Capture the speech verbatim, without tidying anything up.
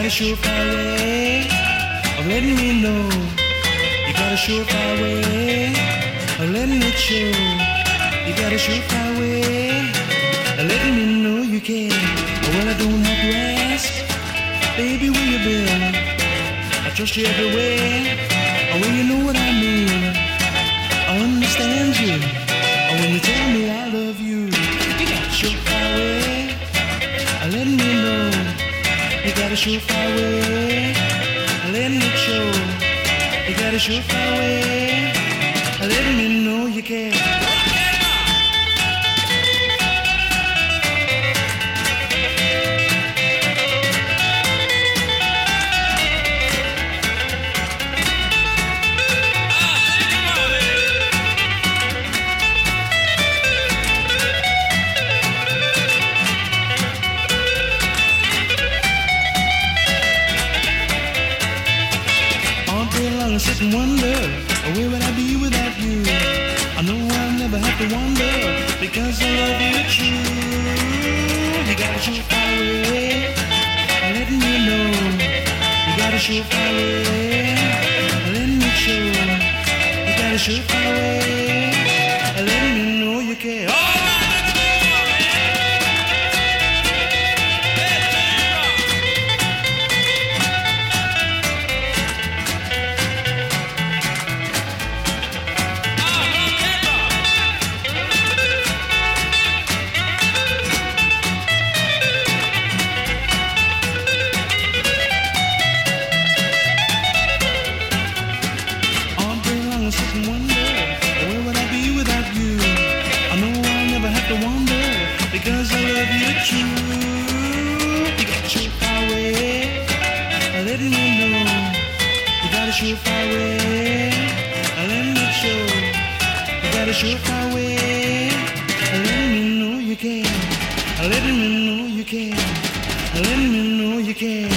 a surefire way of letting me know. You got a surefire way of letting it show. You got a surefire way of letting me know you care. Well, I don't have to ask, baby, where you been? I trust you everywhere, when you know what I mean. I understand you when you tell me I love you. You got a surefire way of letting me know. You got a surefire way of letting it show. You got a surefire way of letting me know you care. I sit and wonder, where would I be without you? I know I'll never have to wonder, because I love you true. You got a surefire way, letting me know. You got a surefire way, letting me show. You got a surefire way, letting me know you care. Oh! Sit and wonder, where would I be without you? I know I'll never have to wonder, because I love you true. You got a surefire way, letting me know. You got a surefire way, letting it show. You got a surefire way, letting me know you care. Letting me know you care. Letting me know you care.